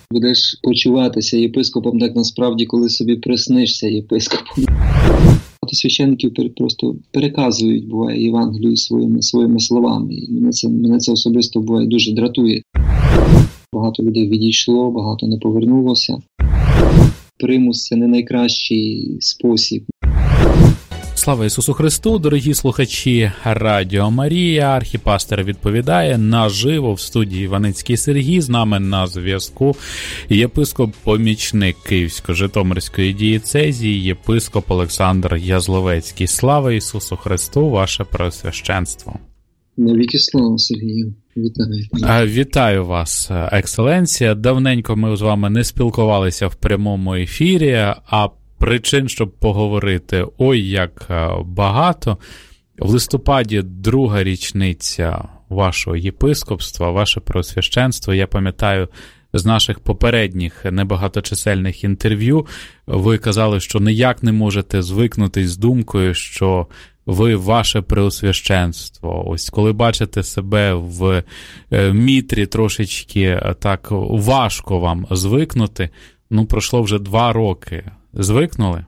Будеш почуватися єпископом так насправді, коли собі приснишся єпископом. Священників просто переказують, буває, Євангелію своїми словами. І мене це особисто буває дуже дратує. Багато людей відійшло, багато не повернулося. Примус – це не найкращий спосіб. Слава Ісусу Христу, дорогі слухачі Радіо Марія. Архіпастер відповідає наживо в студії Іваницький Сергій. З нами на зв'язку єпископ-помічник Київсько-Житомирської дієцезії, єпископ Олександр Язловецький. Слава Ісусу Христу, ваше преосвященство. Навіки слава, Сергію. Вітаю. Вітаю вас, екселенція. Давненько ми з вами не спілкувалися в прямому ефірі, а причин, щоб поговорити, ой, як багато. В листопаді друга річниця вашого єпископства, ваше преосвященство. Я пам'ятаю з наших попередніх небагаточисельних інтерв'ю, ви казали, що ніяк не можете звикнутись з думкою, що ви ваше преосвященство. Ось коли бачите себе в мітрі трошечки, так важко вам звикнути. Пройшло вже 2 роки. Звикнули?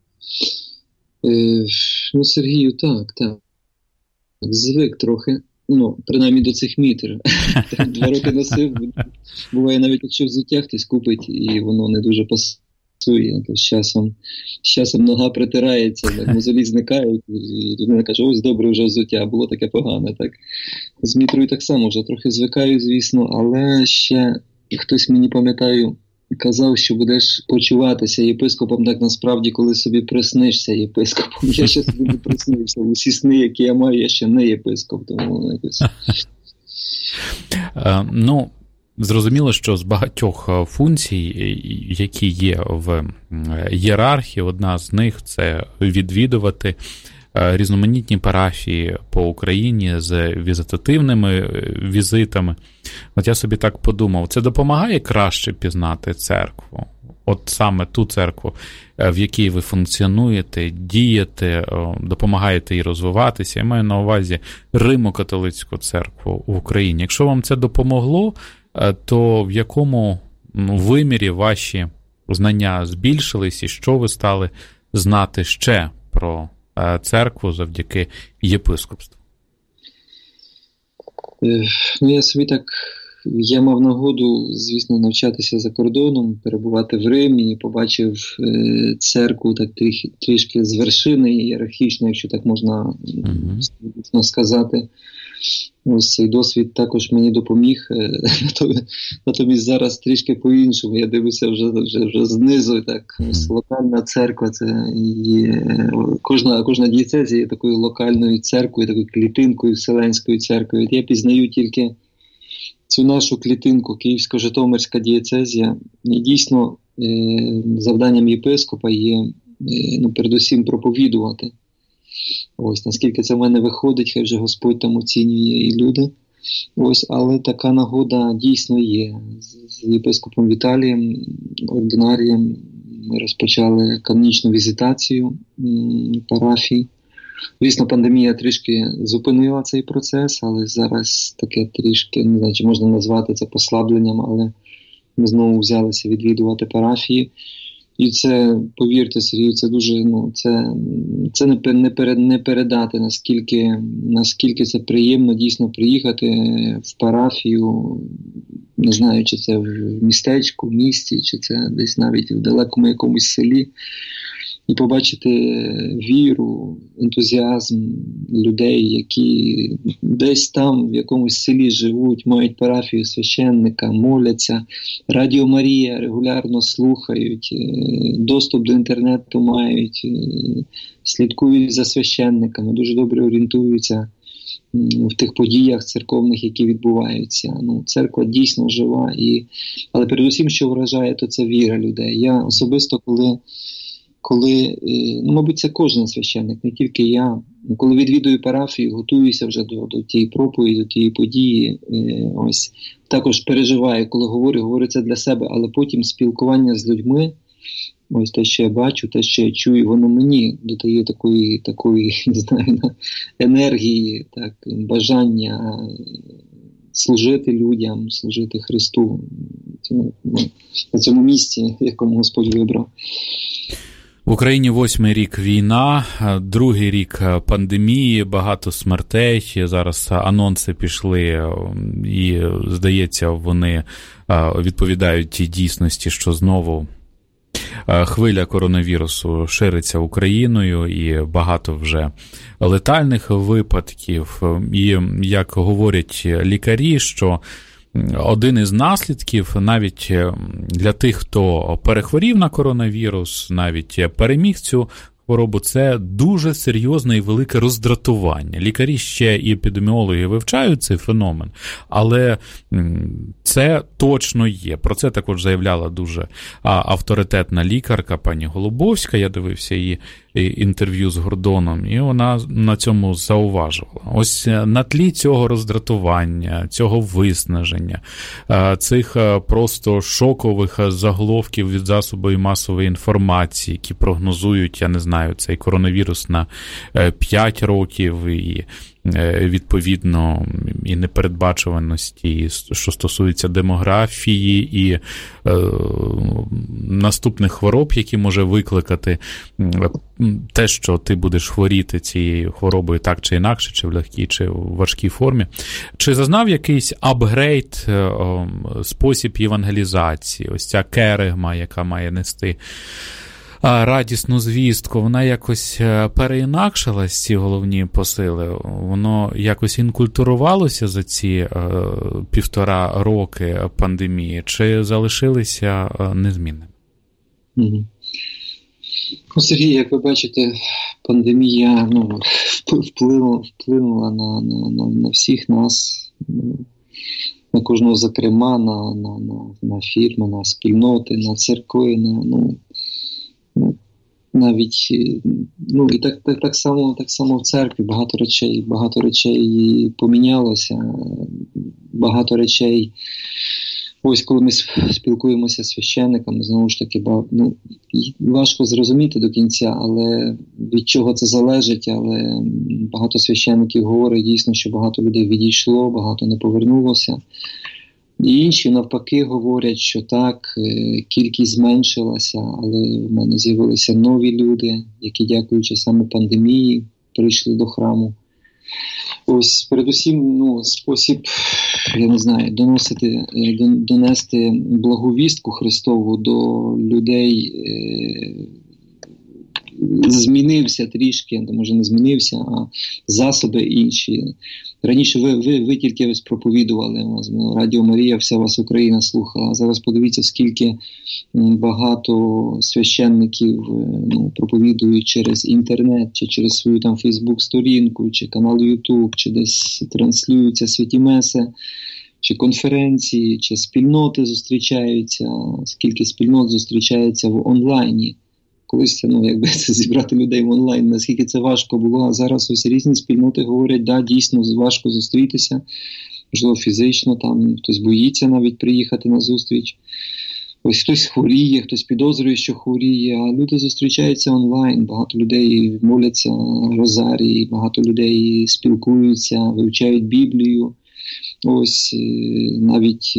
Сергію, так. Звик трохи. Принаймні до цих мітр. 2 роки носив. Буває, навіть якщо взуття хтось купить, і воно не дуже пасує, то з часом нога притирається, так, мозолі зникають, і людина каже, ось добре вже взуття, було таке погане. Так. З мітрою так само вже трохи звикаю, звісно, але ще хтось мені, пам'ятаю, казав, що будеш почуватися єпископом так насправді, коли собі приснишся єпископом. Я ще собі не приснився. Усі сни, які я маю, я ще не єпископ. Тому якось... Зрозуміло, що з багатьох функцій, які є в ієрархії, одна з них – це відвідувати різноманітні парафії по Україні з візитативними візитами. От я собі так подумав, це допомагає краще пізнати церкву? От саме ту церкву, в якій ви функціонуєте, дієте, допомагаєте їй розвиватися. Я маю на увазі Римо-католицьку церкву в Україні. Якщо вам це допомогло, то в якому вимірі ваші знання збільшились і що ви стали знати ще про церкву завдяки єпископству? Я мав нагоду, звісно, навчатися за кордоном, перебувати в Римі, побачив церкву так трішки з вершини ієрархічно, якщо так можна сказати. Ось цей досвід також мені допоміг, натомість зараз трішки по-іншому. Я дивлюся вже знизу, так, ось локальна церква, це є, кожна дієцезія є такою локальною церквою, такою клітинкою Вселенської церкви. Я пізнаю тільки цю нашу клітинку, Київсько-Житомирська дієцезія. І дійсно завданням єпископа є, передусім проповідувати. Ось, наскільки це в мене виходить, хай вже Господь там оцінює і люди. Ось, але така нагода дійсно є. З єпископом Віталієм, ординарієм, ми розпочали канонічну візитацію парафій. Звісно, пандемія трішки зупинила цей процес, але зараз таке трішки, не знаю, чи можна назвати це послабленням, але ми знову взялися відвідувати парафії. І це, повірте, Сергію, це дуже, це не передати, наскільки це приємно дійсно приїхати в парафію, не знаю, чи це в містечку, в місті, чи це десь навіть в далекому якомусь селі, і побачити віру, ентузіазм людей, які десь там в якомусь селі живуть, мають парафію священника, моляться, Радіо Марія регулярно слухають, доступ до інтернету мають, слідкують за священниками, дуже добре орієнтуються в тих подіях церковних, які відбуваються. Церква дійсно жива, але передусім, що вражає, то це віра людей. Я особисто, коли, мабуть, це кожен священник, не тільки я, коли відвідую парафію, готуюся вже до тієї проповіді, до тієї події, ось, також переживаю, коли говорю це для себе, але потім спілкування з людьми, ось те, що я бачу, те, що я чую, воно мені додає такої, не знаю, енергії, так, бажання служити людям, служити Христу на цьому місці, якому Господь вибрав. В Україні 8-й рік війна, 2-й рік пандемії, багато смертей, зараз анонси пішли і, здається, вони відповідають тій дійсності, що знову хвиля коронавірусу шириться Україною і багато вже летальних випадків. І, як говорять лікарі, що один із наслідків навіть для тих, хто перехворів на коронавірус, навіть переміг цю хворобу, це дуже серйозне і велике роздратування. Лікарі ще і епідеміологи вивчають цей феномен, але це точно є. Про це також заявляла дуже авторитетна лікарка пані Голубовська. Я дивився її інтерв'ю з Гордоном, і вона на цьому зауважувала. Ось на тлі цього роздратування, цього виснаження, цих просто шокових заголовків від засобів масової інформації, які прогнозують, я не знаю, цей коронавірус на 5 років і відповідно і непередбачуваності, і що стосується демографії і наступних хвороб, які може викликати те, що ти будеш хворіти цією хворобою так чи інакше, чи в легкій, чи в важкій формі. Чи зазнав якийсь апгрейд спосіб євангелізації? Ось ця керигма, яка має нести радісну звістку, вона якось переінакшилась, ці головні посили? Воно якось інкультурувалося за ці 1,5 роки пандемії? Чи залишилися незмінними? Сергій, як ви бачите, пандемія вплинула на всіх нас, на кожного зокрема, на фірми, на спільноти, на церкви, навіть, і так само в церкві багато речей помінялося, багато речей. Ось коли ми спілкуємося з священниками, знову ж таки, важко зрозуміти до кінця, але від чого це залежить, але багато священників говорять дійсно, що багато людей відійшло, багато не повернулося. І інші навпаки говорять, що так, кількість зменшилася, але в мене з'явилися нові люди, які, дякуючи саме пандемії, прийшли до храму. Ось передусім, спосіб, я не знаю, донести благу вістку Христову до людей змінився трішки, може не змінився, а засоби інші. Раніше ви тільки ось проповідували, Радіо Марія, вся вас Україна слухала, а зараз подивіться, скільки багато священників проповідують через інтернет, чи через свою там Фейсбук-сторінку, чи канал Ютуб, чи десь транслюються святі меси, чи конференції, чи спільноти зустрічаються, скільки спільнот зустрічається в онлайні. Колись це зібрати людей в онлайн, наскільки це важко було, а зараз ось різні спільноти говорять, дійсно важко зустрітися, можливо фізично, там хтось боїться навіть приїхати на зустріч. Ось хтось хворіє, хтось підозрює, що хворіє, а люди зустрічаються онлайн, багато людей моляться розарії, багато людей спілкуються, вивчають Біблію. Ось навіть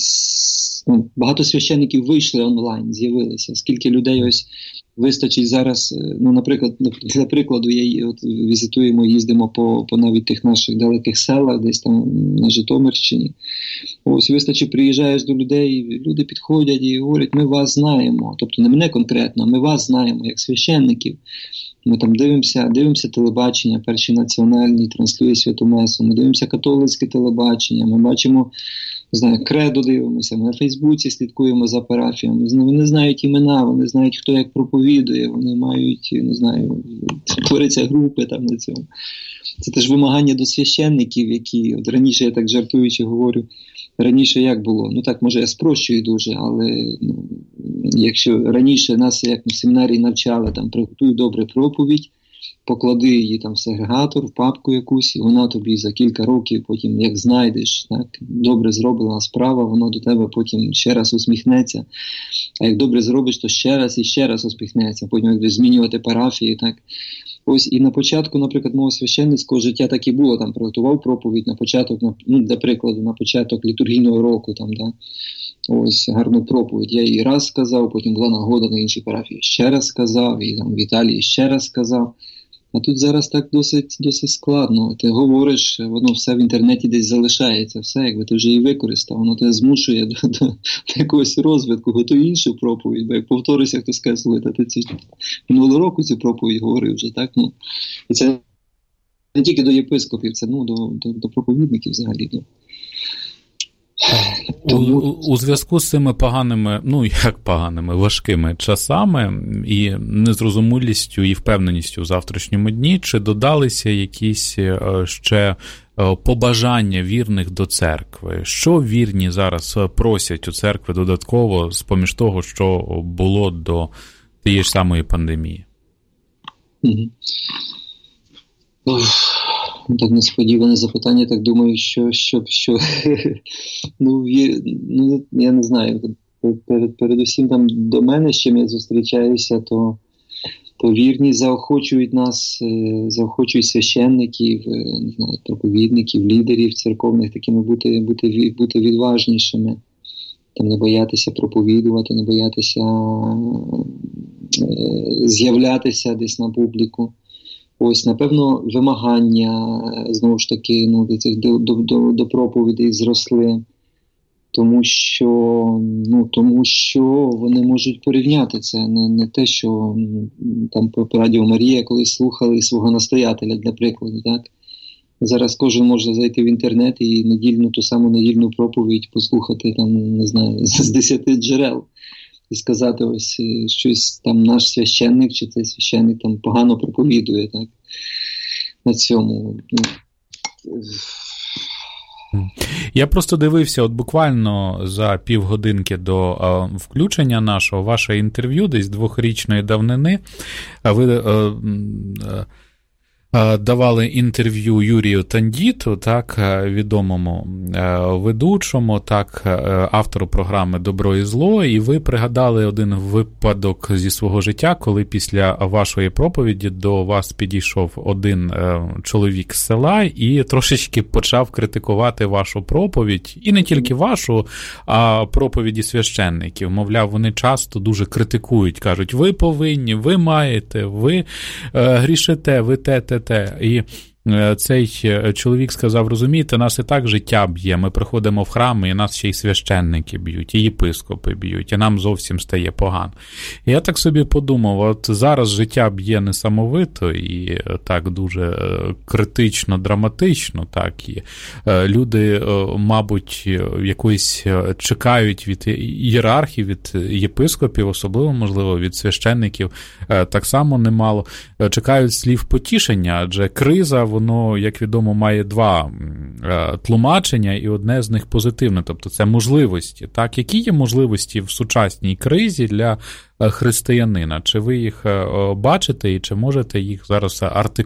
багато священників вийшли онлайн, з'явилися. Скільки людей ось вистачить зараз, наприклад, для прикладу, візитуємо, їздимо по навіть тих наших далеких селах, десь там на Житомирщині. Ось вистачить, приїжджаєш до людей, люди підходять і говорять, ми вас знаємо. Тобто не мене конкретно, ми вас знаємо, як священників. Ми там дивимося телебачення, Перший національний транслює святу месу, ми дивимося католицьке телебачення, ми бачимо, кредо дивимося, ми на Фейсбуці слідкуємо за парафіями, вони знають імена, вони знають, хто як проповідує, вони мають, творяться групи там на цьому. Це теж вимагання до священників, які, от раніше, я так жартуючи говорю, раніше як було? Так, може, я спрощую дуже, але якщо раніше нас, як в семінарії навчали, там, приготуй добре проповідь, поклади її там в сегрегатор, в папку якусь, і вона тобі за кілька років потім, як знайдеш, так, добре зроблена справа, воно до тебе потім ще раз усміхнеться. А як добре зробиш, то ще раз і ще раз усміхнеться. Потім як змінювати парафії, так. Ось і на початку, наприклад, мого священницького життя так і було, там приготував проповідь на початок, для прикладу, на початок літургійного року, там, да, ось гарну проповідь. Я її раз сказав, потім була нагода на іншій парафії, ще раз сказав, і там в Італії ще раз сказав. А тут зараз так досить складно. Ти говориш, воно все в інтернеті десь залишається, все, якби ти вже її використав, воно тебе змушує до якогось розвитку, готуй іншу проповідь, бо як повторюся, хтось скаже, слухай, ти минулого року цю проповідь говорив вже, так? Ну, і це не тільки до єпископів, це до проповідників взагалі. У зв'язку з цими поганими, важкими часами і незрозумілістю і впевненістю в завтрашньому дні, чи додалися якісь ще побажання вірних до церкви? Що вірні зараз просять у церкви додатково, з-поміж того, що було до тієї ж самої пандемії? Так несподіване запитання, так думаю, що я не знаю, передусім там до мене, з чим я зустрічаюся, то вірні заохочують нас, заохочують священників, не знаю, проповідників, лідерів церковних такими бути відважнішими, там не боятися проповідувати, не боятися з'являтися десь на публіку. Ось, напевно, вимагання, знову ж таки, до проповідей зросли, тому що вони можуть порівняти це, не те, що там по Радіо Марія колись слухали свого настоятеля, для прикладу, так? Зараз кожен може зайти в інтернет і ту саму недільну проповідь послухати, там, не знаю, з 10 джерел. І сказати, ось щось там наш священник, чи цей священник там погано проповідує, так, на цьому. Я просто дивився, от буквально за півгодинки до включення нашого, ваше інтерв'ю, десь 2-річної давнини, ви давали інтерв'ю Юрію Тандіту, так, відомому ведучому, так, автору програми «Добро і зло», і ви пригадали один випадок зі свого життя, коли після вашої проповіді до вас підійшов один чоловік з села і трошечки почав критикувати вашу проповідь, і не тільки вашу, а проповіді священників. Мовляв, вони часто дуже критикують, кажуть, ви повинні, ви маєте, ви грішите, ви те. І цей чоловік сказав, розумієте, нас і так життя б'є, ми приходимо в храми, і нас ще й священники б'ють, і єпископи б'ють, і нам зовсім стає погано. І я так собі подумав, от зараз життя б'є несамовито і так дуже критично, драматично, так, і люди, мабуть, якоїсь чекають від ієрархів, від єпископів, особливо, можливо, від священників, так само немало, чекають слів потішення, адже криза, воно, як відомо, має два тлумачення, і одне з них позитивне, тобто це можливості. Так, які є можливості в сучасній кризі для християнина? Чи ви їх бачите і чи можете їх зараз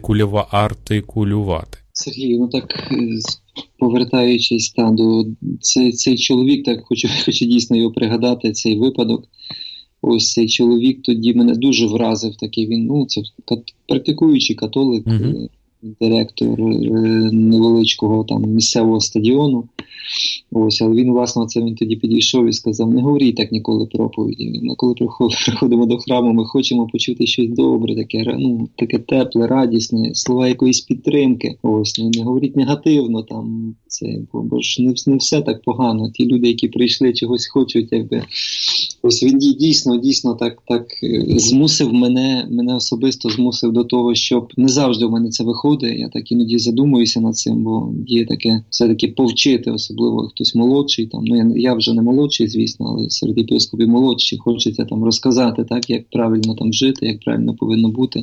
артикулювати? Сергій, так, повертаючись до цей чоловік, так хочу дійсно його пригадати, цей випадок. Ось цей чоловік тоді мене дуже вразив, такий він, це практикуючий католик, директор невеличкого там місцевого стадіону. Ось, але він, власне, він тоді підійшов і сказав, не говоріть так ніколи проповіді. Коли приходимо до храму, ми хочемо почути щось добре, таке тепле, радісне, слова якоїсь підтримки. Ось, не говоріть негативно, там, бо ж не все так погано. Ті люди, які прийшли, чогось хочуть, якби. Ось він дійсно так змусив мене особисто змусив до того, щоб не завжди в мене це виходить. Я так іноді задумуюся над цим, бо є таке все-таки повчити, особливо хтось молодший. Там, я вже не молодший, звісно, але серед єпископів молодші, хочеться там розказати, так, як правильно там жити, як правильно повинно бути.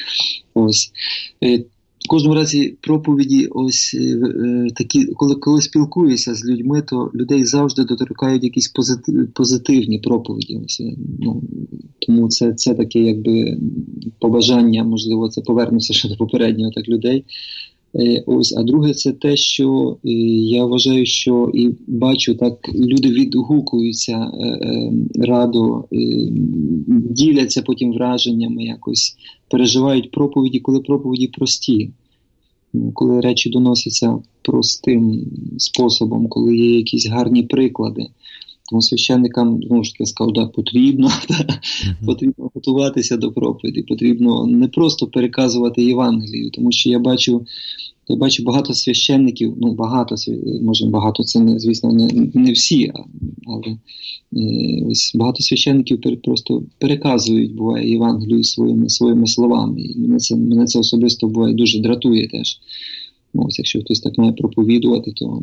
Ось. В кожному разі проповіді ось такі, коли спілкуюся з людьми, то людей завжди доторкають якісь позитивні проповіді. Ось, тому це таке якби побажання, можливо, це повернуся ще до попереднього так людей. Ось, а друге, це те, що я вважаю, що і бачу, так люди відгукуються радо, діляться потім враженнями якось, переживають проповіді, коли проповіді прості, коли речі доносяться простим способом, коли є якісь гарні приклади. Тому священникам, знову ж таки, сказав, да, потрібно готуватися до проповіді, потрібно не просто переказувати Євангелію, тому що я бачу багато священників, багато, це, звісно, не всі, але ось багато священників просто переказують, буває, Євангелію своїми словами. І мене це особисто буває дуже дратує теж. Ось, якщо хтось так має проповідувати, то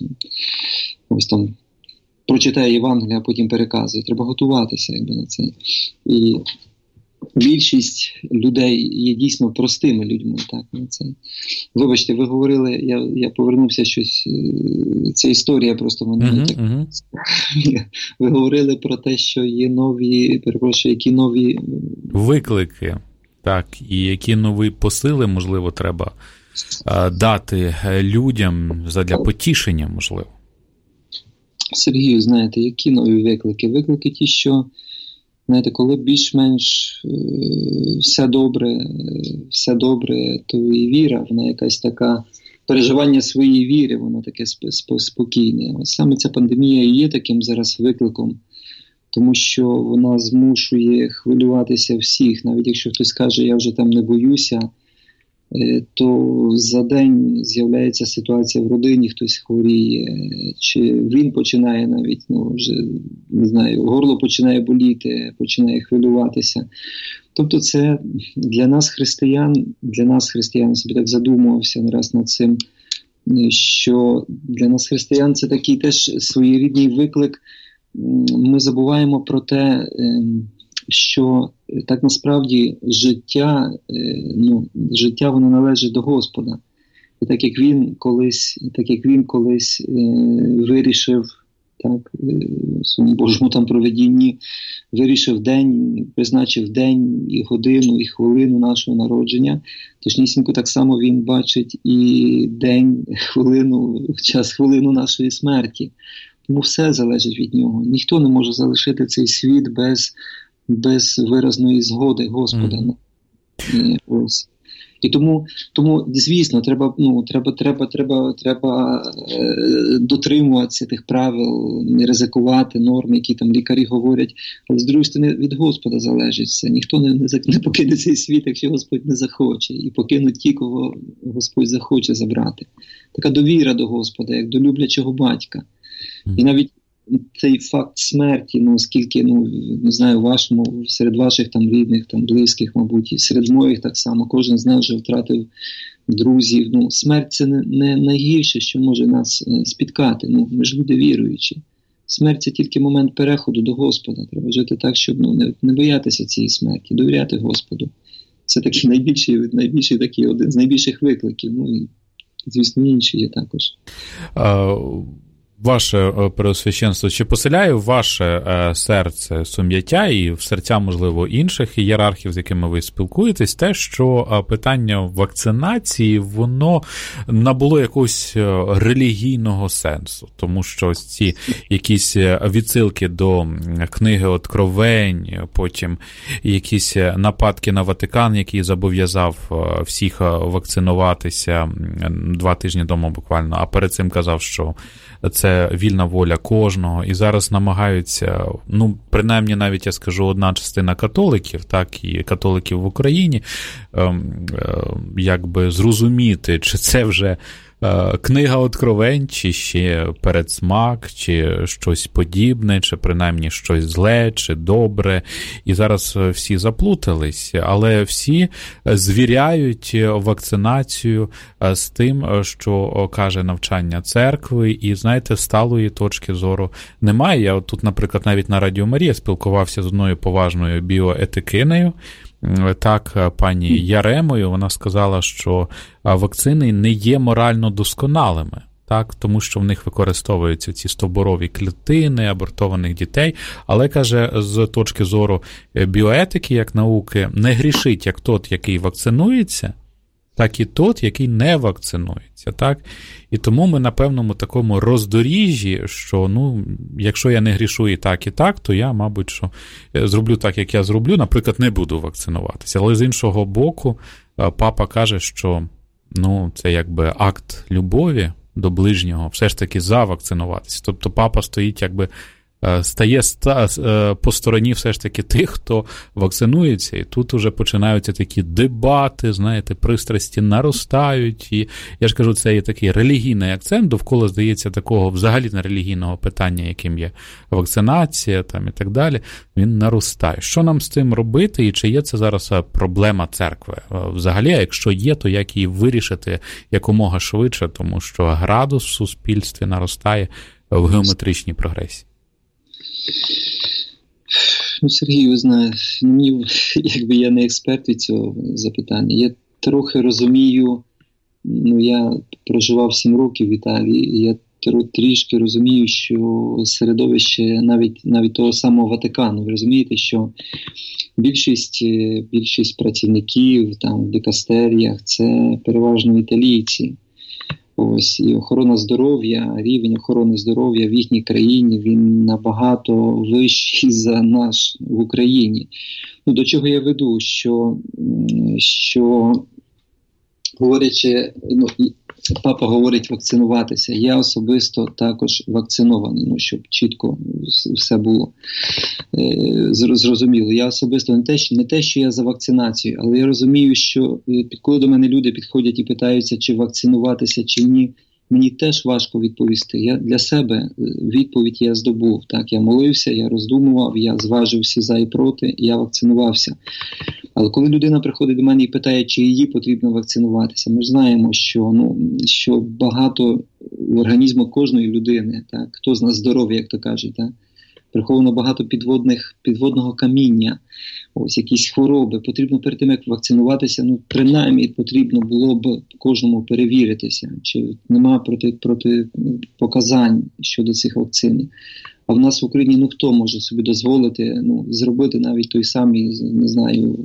ось там прочитає Євангелія, а потім переказує. Треба готуватися на це. І більшість людей є дійсно простими людьми. Так, на це. Вибачте, ви говорили, я повернувся щось, ця історія просто мене так. Ви говорили про те, що є які нові виклики, так, і які нові посили, можливо, треба дати людям задля потішення, можливо. Сергію, знаєте, які нові виклики? Виклики ті, що, знаєте, коли більш-менш все добре, то і віра, вона якась така, переживання своєї віри, воно таке спокійне. Ось саме ця пандемія і є таким зараз викликом, тому що вона змушує хвилюватися всіх. Навіть якщо хтось каже, я вже там не боюся, то за день з'являється ситуація в родині, хтось хворіє, чи він починає навіть, вже, не знаю, горло починає боліти, починає хвилюватися. Тобто це для нас, християн, я собі так задумувався не раз над цим, що для нас, християн, це такий теж своєрідний виклик. Ми забуваємо про те, що так насправді життя воно належить до Господа. І так як він колись вирішив, так, в своєму Божому там провидінні, вирішив день, призначив день і годину, і хвилину нашого народження, точнісінько так само він бачить і день, хвилину нашої смерті. Тому все залежить від нього. Ніхто не може залишити цей світ без виразної згоди Господа. Ось. І тому, звісно, треба дотримуватися тих правил, не ризикувати норм, які там лікарі говорять, але з другої сторони від Господа залежить все. Ніхто не покине цей світ, якщо Господь не захоче, і покинуть ті, кого Господь захоче забрати. Така довіра до Господа, як до люблячого батька. І навіть цей факт смерті, оскільки, не знаю, серед ваших там рідних, там близьких, мабуть, і серед моїх так само, кожен з нас вже втратив друзів. Смерть – це не найгірше, що може нас спіткати. Ми ж люди віруючі. Смерть – це тільки момент переходу до Господа. Треба жити так, щоб не боятися цієї смерті, довіряти Господу. Це такий найбільший такий один з найбільших викликів. І, звісно, інші є також. Ваше Преосвященство, чи поселяє в ваше серце сум'яття і в серця, можливо, інших ієрархів, з якими ви спілкуєтесь, те, що питання вакцинації, воно набуло якогось релігійного сенсу? Тому що ось ці якісь відсилки до книги Откровень, потім якісь нападки на Ватикан, який зобов'язав всіх вакцинуватися 2 тижні тому буквально, а перед цим казав, що це вільна воля кожного, і зараз намагаються, принаймні навіть я скажу, одна частина католиків, так, і католиків в Україні, якби зрозуміти, чи це вже книга Откровень, чи ще передсмак, чи щось подібне, чи принаймні щось зле, чи добре. І зараз всі заплутались, але всі звіряють вакцинацію з тим, що каже навчання церкви, і, знаєте, сталої точки зору немає. Я тут, наприклад, навіть на Радіо Марія спілкувався з одною поважною біоетикинею, так, пані Яремою. Вона сказала, що вакцини не є морально досконалими, так, тому що в них використовуються ці стовбурові клітини абортованих дітей, але, каже, з точки зору біоетики, як науки, не грішить, як тот, який вакцинується, так і тот, який не вакцинується, так? І тому ми на певному такому роздоріжжі, що, якщо я не грішу і так, то я, мабуть, що зроблю так, як я зроблю, наприклад, не буду вакцинуватися. Але з іншого боку, папа каже, що, це якби акт любові до ближнього, все ж таки завакцинуватися. Тобто папа стоїть стає по стороні все ж таки тих, хто вакцинується, і тут уже починаються такі дебати, знаєте, пристрасті наростають, і я ж кажу, це є такий релігійний акцент, довкола, здається, такого взагалі не релігійного питання, яким є вакцинація там і так далі, він наростає. Що нам з цим робити, і чи є це зараз проблема церкви? Взагалі, а якщо є, то як її вирішити якомога швидше, тому що градус в суспільстві наростає в геометричній прогресії? Сергій, ви знаєте, якби я не експерт від цього запитання. Я трохи розумію, я проживав 7 років в Італії, і я трішки розумію, що середовище навіть того самого Ватикану, ви розумієте, що більшість працівників там в дикастеріях це переважно італійці. Ось, і охорона здоров'я, рівень охорони здоров'я в їхній країні, він набагато вищий за наш в Україні. До чого я веду, що говорячи, папа говорить вакцинуватися. Я особисто також вакцинований, щоб чітко все було зрозуміло. Я особисто не те, що я за вакцинацію, але я розумію, що коли до мене люди підходять і питаються, чи вакцинуватися, чи ні, мені теж важко відповісти. Я для себе відповідь я здобув. Так, я молився, я роздумував, я зважив всі за і проти, і я вакцинувався. Але коли людина приходить до мене і питає, чи її потрібно вакцинуватися, ми ж знаємо, що багато в організму кожної людини, так, хто з нас здоровий, як то кажуть, так, приховано багато підводного каміння, ось якісь хвороби. Потрібно перед тим, як вакцинуватися, принаймні потрібно було б кожному перевіритися, чи нема протипоказань щодо цих вакцин. А в нас в Україні, хто може собі дозволити зробити навіть той самий, не знаю,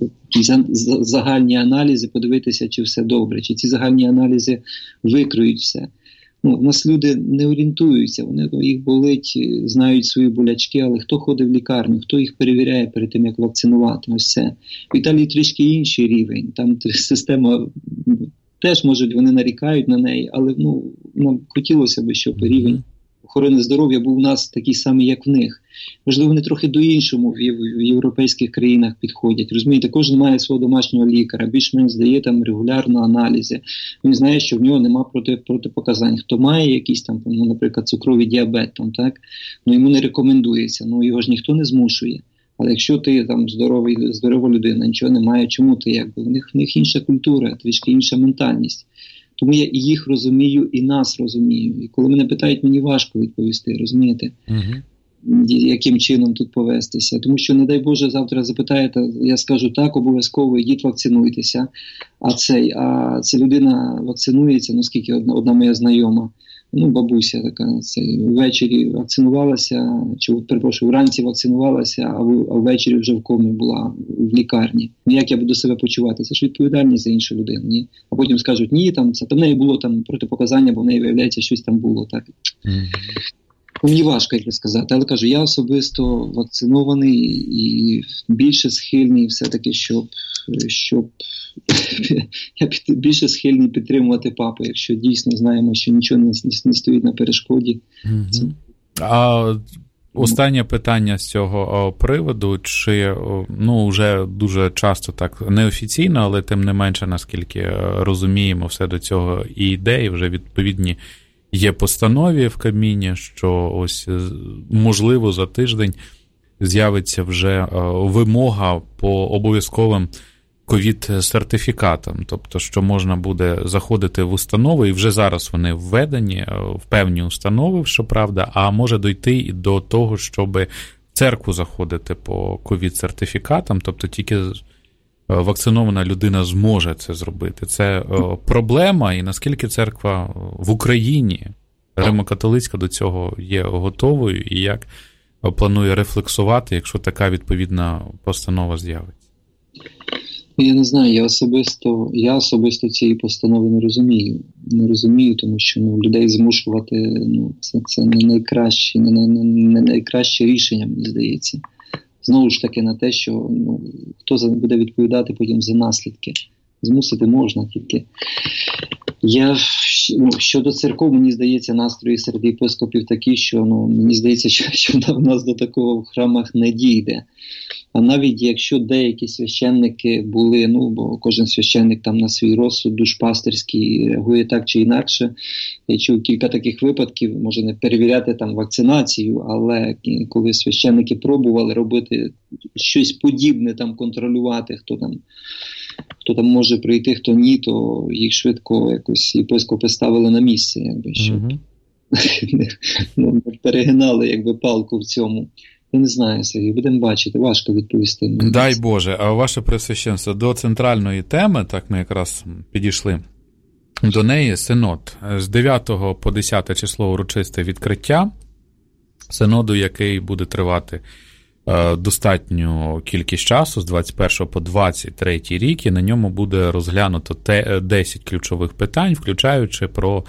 загальні аналізи, подивитися, чи все добре, чи ці загальні аналізи викриють все. У нас люди не орієнтуються, їх болить, знають свої болячки, але хто ходить в лікарню, хто їх перевіряє перед тим, як вакцинувати, ось це. В Італії трішки інший рівень, там система, теж, може, вони нарікають на неї, але нам хотілося б, щоб рівень охорони здоров'я був у нас такий самий, як в них. Можливо, вони трохи до-іншому в європейських країнах підходять. Розумієте, кожен має свого домашнього лікаря, більш-менш здає там регулярно аналізи. Він знає, що в нього нема протипоказань. Хто має якийсь там, наприклад, цукровий діабет, так, йому не рекомендується, його ж ніхто не змушує. Але якщо ти там здорова людина, нічого немає, чому ти, в них інша культура, трішки інша ментальність. Тому я і їх розумію, і нас розумію. І коли мене питають, мені важко відповісти, розумієте? Яким чином тут повестися. Тому що, не дай Боже, завтра запитаєте, я скажу так, обов'язково, йдіть вакцинуйтеся. А ця людина вакцинується, скільки одна моя знайома, бабуся така, ввечері вакцинувалася, вранці вакцинувалася, а ввечері вже в комі була в лікарні. Як я буду себе почувати? Це ж відповідальність за іншу людину, ні? А потім скажуть, ні, в неї було там протипоказання, бо в неї, виявляється, щось там було, так? Мені важко, як сказати, але кажу, я особисто вакцинований і більше схильний все-таки, щоб я більше схильний підтримувати папу, якщо дійсно знаємо, що нічого не стоїть на перешкоді. А останнє питання з цього приводу, чи вже дуже часто так неофіційно, але тим не менше, наскільки розуміємо, все до цього і йде, і вже відповідні є постанові в Кабміні, що ось, можливо, за тиждень з'явиться вже вимога по обов'язковим ковід-сертифікатам, тобто, що можна буде заходити в установи, і вже зараз вони введені в певні установи, щоправда, а може дойти і до того, щоб в церкву заходити по ковід-сертифікатам, тобто тільки вакцинована людина зможе це зробити. Це проблема, і наскільки церква в Україні, Римо-католицька, до цього є готовою, і як планує рефлексувати, якщо така відповідна постанова з'явиться? Я не знаю, я особисто цієї постанови не розумію. Не розумію, тому що людей змушувати, це не найкраще рішення, мені здається. Знову ж таки на те, що хто буде відповідати потім за наслідки. Змусити можна тільки. Щодо церков, мені здається, настрої серед єпископів такі, що мені здається, що в нас до такого в храмах не дійде. А навіть якщо деякі священники були, бо кожен священник там на свій розсуд душпастерський реагує так чи інакше. Я чув кілька таких випадків, може не перевіряти там вакцинацію, але коли священники пробували робити щось подібне, там контролювати, хто там може прийти, хто ні, то їх швидко якось єпископи ставили на місце, щоб перегинали палку в цьому. Я не знаю, Сергій, будемо бачити, важко відповісти. Дай Боже, а ваше Пресвященство, до центральної теми, так ми якраз підійшли до неї, синод. З 9 по 10 число урочисте відкриття синоду, який буде тривати достатню кількість часу, з 21 по 23 рік, і на ньому буде розглянуто 10 ключових питань, включаючи про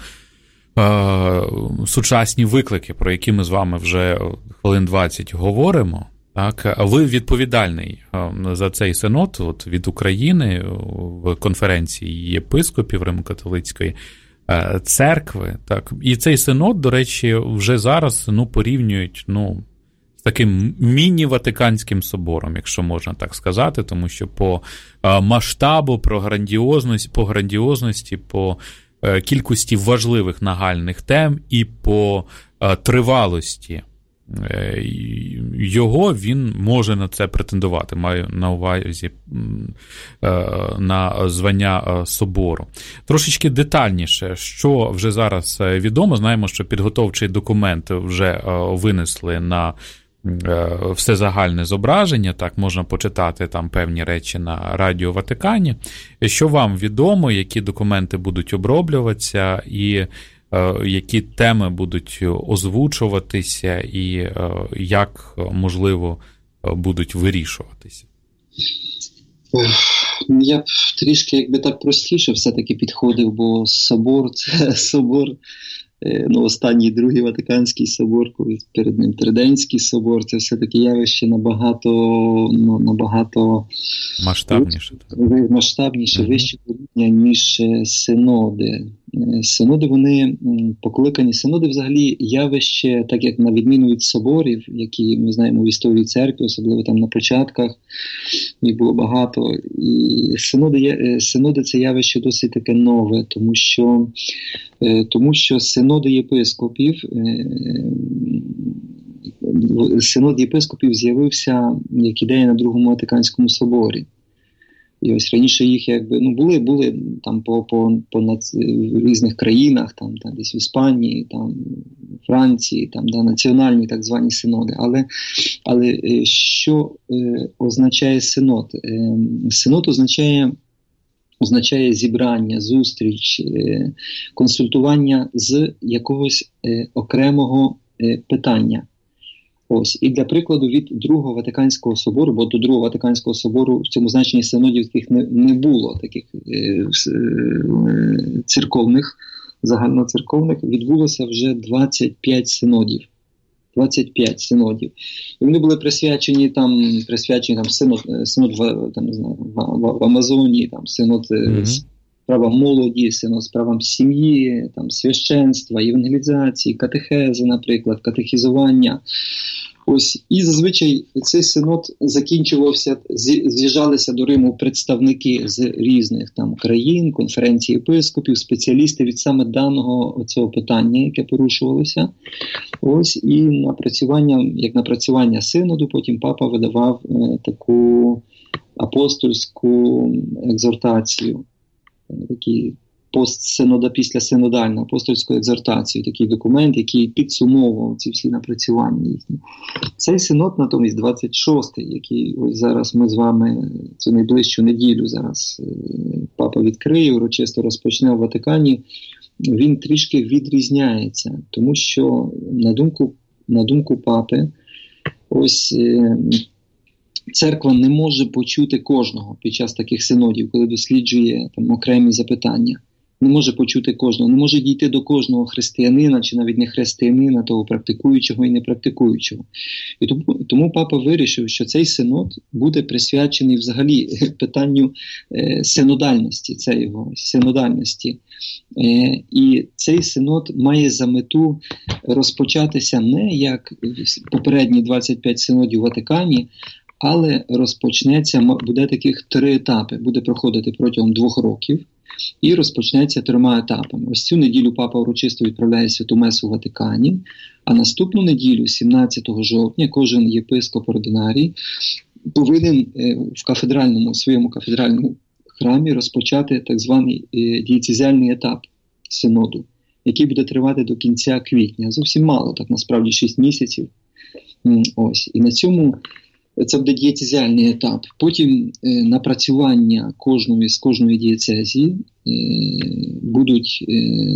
сучасні виклики, про які ми з вами вже хвилин 20 говоримо. Так? Ви відповідальний за цей синод від України в конференції єпископів Римо-католицької церкви. Так? І цей синод, до речі, вже зараз порівнюють з таким міні-Ватиканським собором, якщо можна так сказати, тому що по масштабу, по грандіозності, по кількості важливих нагальних тем і по тривалості його він може на це претендувати, маю на увазі на звання собору. Трошечки детальніше, що вже зараз відомо, знаємо, що підготовчий документ вже винесли на всезагальне зображення, так, можна почитати там певні речі на Радіо Ватикані. Що вам відомо, які документи будуть оброблюватися і які теми будуть озвучуватися і як, можливо, будуть вирішуватися? Я б трішки, так простіше все-таки підходив, бо собор – це собор, останній Другий Ватиканський собор, коли перед ним Триденський собор, це все-таки явище набагато масштабніше, вище рівня, ніж синоди. Синоди, вони покликані. Синоди взагалі явище, так як на відміну від соборів, які ми знаємо в історії церкви, особливо там на початках, їх було багато. І синоди це явище досить таке нове, тому що синод єпископів з'явився як ідея на Другому Ватиканському соборі. І ось раніше їх були там по різних країнах, там десь в Іспанії, там в Франції, там національні так звані синоди. Але що означає синод? Синод означає зібрання, зустріч, консультування з якогось окремого питання. Ось, і для прикладу від Другого Ватиканського собору, бо до Другого Ватиканського собору в цьому значенні синодів таких не було, таких церковних, загальноцерковних, відбулося вже 25 синодів. 25 синодів. І вони були присвячені синод в Амазонії, синод справам молоді, синод справам сім'ї, священства, євангелізації, катехези, наприклад, катехізування. Ось, і зазвичай цей синод закінчувався, з'їжджалися до Риму представники з різних країн, конференції єпископів, спеціалісти від саме даного цього питання, яке порушувалося. Ось, і напрацювання синоду потім папа видавав таку апостольську екзортацію, такий післясинодальну апостольську екзортацію, такий документ, який підсумовував ці всі напрацювання їхні. Цей синод, натомість, 26-й, який ось зараз ми з вами цю найближчу неділю зараз папа відкриє, урочисто розпочне в Ватикані, він трішки відрізняється, тому що, на думку папи, ось церква не може почути кожного під час таких синодів, коли досліджує там окремі запитання. Не може почути кожного, не може дійти до кожного християнина, чи навіть не християнина, того практикуючого і непрактикуючого. І тому папа вирішив, що цей синод буде присвячений взагалі питанню синодальності, І цей синод має за мету розпочатися не як попередні 25 синодів у Ватикані, але розпочнеться, буде таких 3 етапи, буде проходити протягом 2 років. І розпочнеться 3 етапами. Ось цю неділю папа урочисто відправляє Святу Месу в Ватикані, а наступну неділю, 17 жовтня, кожен єпископ-ординарій повинен в своєму кафедральному храмі розпочати так званий дієцезіальний етап синоду, який буде тривати до кінця квітня. Зовсім мало, так насправді 6 місяців. Ось. І на цьому це буде дієцезіальний етап. Потім напрацювання кожної дієцезії будуть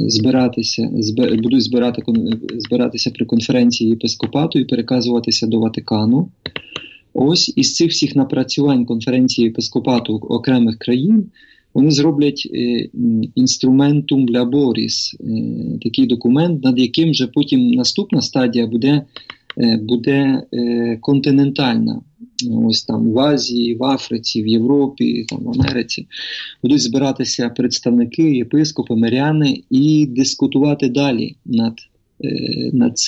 збиратися при конференції єпископату і переказуватися до Ватикану. Ось із цих всіх напрацювань конференції єпископату окремих країн вони зроблять інструментум лаборіс, такий документ, над яким вже потім наступна стадія буде континентальна. Ось там в Азії, в Африці, в Європі, там в Америці. Будуть збиратися представники, єпископи, миряни і дискутувати далі над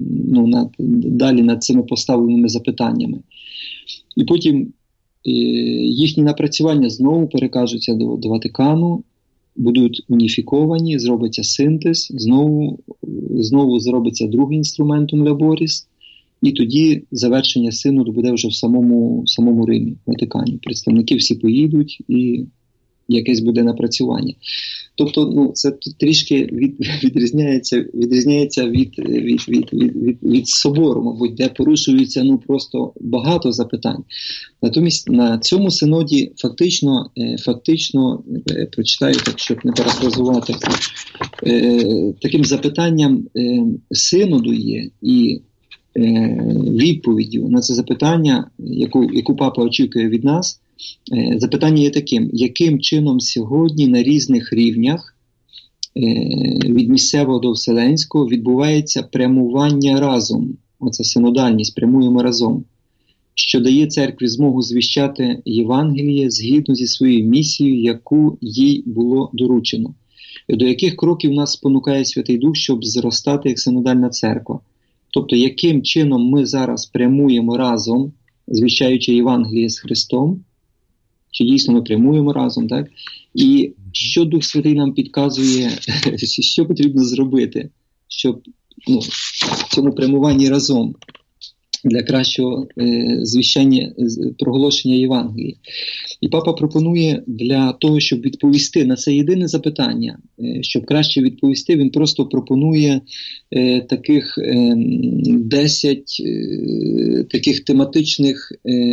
цими поставленими запитаннями. І потім їхні напрацювання знову перекажуться до Ватикану, будуть уніфіковані, зробиться синтез, знову зробиться другий інструментум лаборіс, і тоді завершення синоду буде вже в самому Римі, в Ватикані. Представники всі поїдуть і якесь буде напрацювання. Тобто, це трішки відрізняється від собору, мабуть, де порушується просто багато запитань. Натомість на цьому синоді фактично прочитаю так, щоб не перефразувати, таким запитанням синоду є і відповіддю на це запитання, яку папа очікує від нас. Запитання є таким: яким чином сьогодні на різних рівнях, від місцевого до вселенського, відбувається прямування разом, оце синодальність, прямуємо разом, що дає церкві змогу звіщати Євангеліє згідно зі своєю місією, яку їй було доручено. До яких кроків нас спонукає Святий Дух, щоб зростати як синодальна церква? Тобто, яким чином ми зараз прямуємо разом, звіщаючи Євангеліє з Христом, чи дійсно ми прямуємо разом, так? І що Дух Святий нам підказує, що потрібно зробити, щоб в цьому прямуванні разом для кращого звіщання, проголошення Євангелії. І папа пропонує для того, щоб відповісти на це єдине запитання, щоб краще відповісти, він просто пропонує таких 10 таких тематичних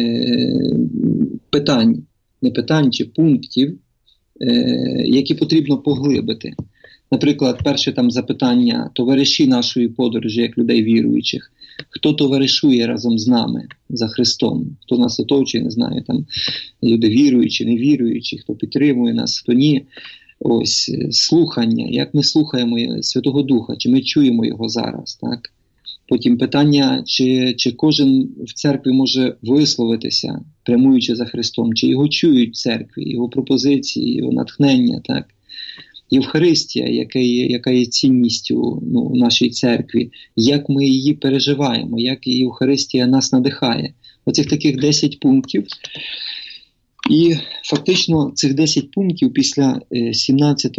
питань, не питань чи пунктів, які потрібно поглибити. Наприклад, перше там запитання: товариші нашої подорожі, як людей віруючих. Хто товаришує разом з нами за Христом? Хто нас оточує, не знаю, там люди віруючі, невіруючі, хто підтримує нас, хто ні. Ось слухання, як ми слухаємо Святого Духа, чи ми чуємо його зараз, так? Потім питання, чи кожен в церкві може висловитися, прямуючи за Христом, чи його чують в церкві, його пропозиції, його натхнення, так? Євхаристія, яка є цінністю в нашій церкві, як ми її переживаємо, як Євхаристія нас надихає. Оцих таких 10 пунктів. І фактично цих 10 пунктів після 17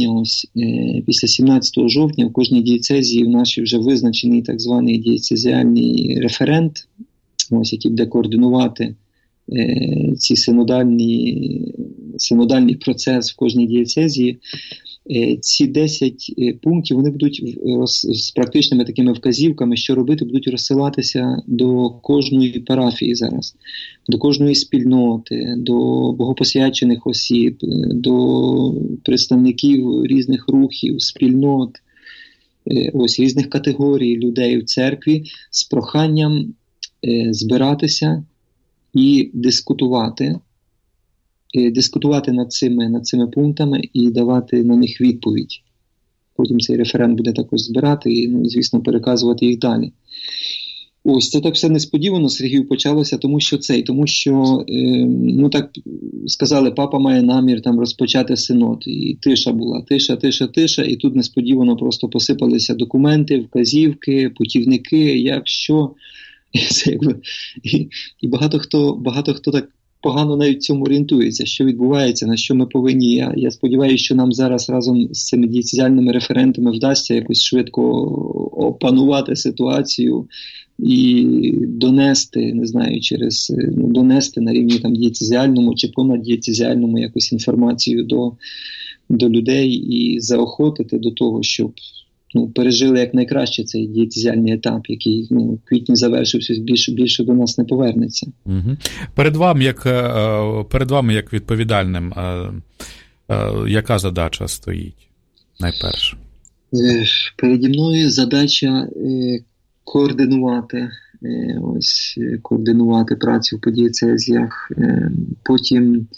жовтня в кожній дієцезії в нашій вже визначений так званий дієцезіальний референт, який буде координувати ці синодальний процес в кожній дієцезії. Ці 10 пунктів, вони будуть з практичними такими вказівками, що робити, будуть розсилатися до кожної парафії зараз, до кожної спільноти, до богопосвячених осіб, до представників різних рухів, спільнот, різних категорій людей в церкві з проханням збиратися і дискутувати над цими пунктами і давати на них відповідь. Потім цей референт буде також збирати і, звісно, переказувати їх далі. Ось, це так все несподівано, Сергію, почалося, тому що, так сказали, папа має намір там розпочати синод. І тиша була, тиша, і тут несподівано просто посипалися документи, вказівки, путівники, як, що. І багато хто так погано навіть в цьому орієнтується, що відбувається, на що ми повинні. Я сподіваюся, що нам зараз разом з цими дієцезіальними референтами вдасться якось швидко опанувати ситуацію і донести, не знаю, донести на рівні там дієцезіальному чи понаддієцезіальному якусь інформацію до людей і заохотити до того, щоб пережили якнайкраще цей дієцезіальний етап, який в квітні завершився, більше до нас не повернеться. Угу. Перед вами, як відповідальним, яка задача стоїть найперше? Переді мною задача координувати працю по дієцезіях, потім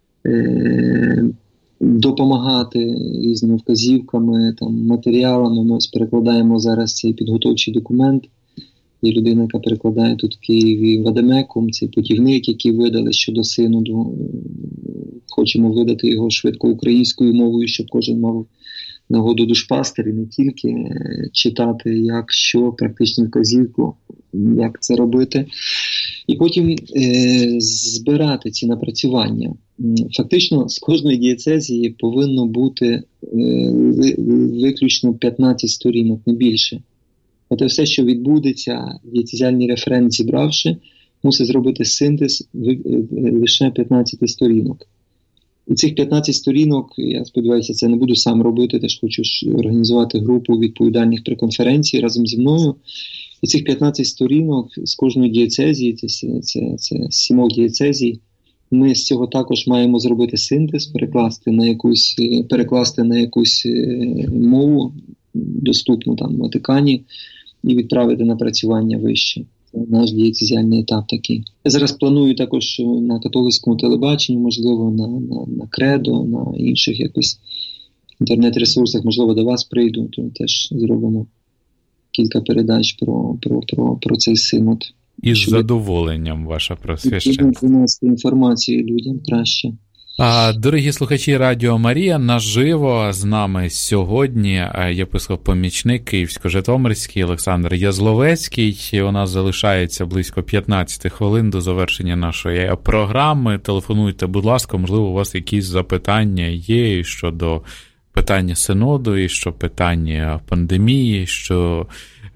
допомагати різними вказівками, матеріалами. Ми перекладаємо зараз цей підготовчий документ. Є людина, яка перекладає тут в Києві Вадемекум, цей путівник, який видали щодо синоду. Хочемо видати його швидко українською мовою, щоб кожен мав нагоду душпастер і не тільки читати, як, що, практичну вказівку, як це робити. І потім збирати ці напрацювання. Фактично, з кожної дієцезії повинно бути виключно 15 сторінок, не більше. От все, що відбудеться, дієцезіальний референт зібравши, мусить зробити синтез лише 15 сторінок. І цих 15 сторінок, я сподіваюся, це не буду сам робити, теж хочу організувати групу відповідальних при конференції разом зі мною. І цих 15 сторінок з кожної дієцезії, це 7 дієцезій, ми з цього також маємо зробити синтез, перекласти на якусь мову, доступну там в Ватикані, і відправити на працювання вище. Це наш дієцезіальний етап такий. Я зараз планую також на католицькому телебаченні, можливо, на Кредо, на інших якось інтернет-ресурсах, можливо, до вас прийду, то теж зробимо кілька передач про цей синод. Із задоволенням, ваша просвященство. Щоб донести інформацію людям краще. Дорогі слухачі Радіо Марія, наживо з нами сьогодні єпископ-помічник Київсько-Житомирський Олександр Язловецький. У нас залишається близько 15 хвилин до завершення нашої програми. Телефонуйте, будь ласка, можливо, у вас якісь запитання є щодо питання синоду, і що питання пандемії, що